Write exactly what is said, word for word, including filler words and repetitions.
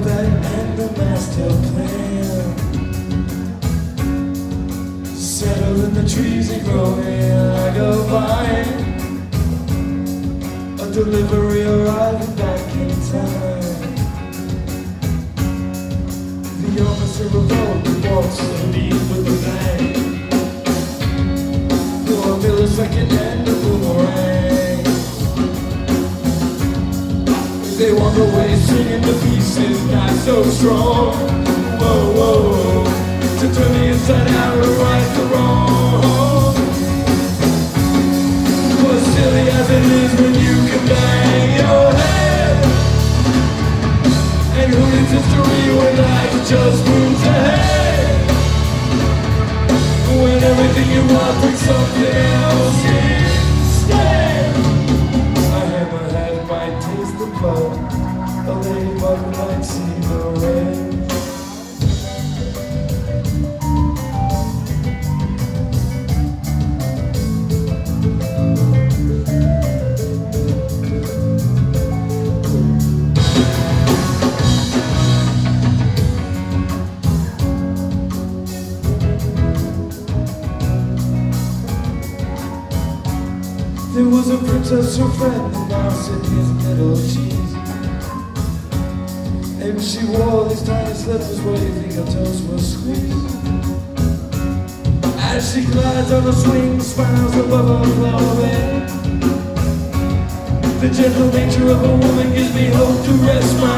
that and the master plan. Settle in the trees and growing like a vine. A delivery arriving back in time. The officer of old walks the beat with a bang. For a millisecond and a boomerang. They walk away singing the piece is not so strong. Whoa, whoa, to turn the inside out or right the wrong. Was silly as it is when you can bang your head. And who needs history when life just moves ahead? When everything you want brings something else instead. A hammerhead might taste the blood. A ladybug might see the red. There was a princess, her friend, and mouse in his middle cheese. And she wore these tiny slippers where you think her toes were squeezed. As she glides on the swing, smiles above her clothing. The gentle nature of a woman gives me hope to rest my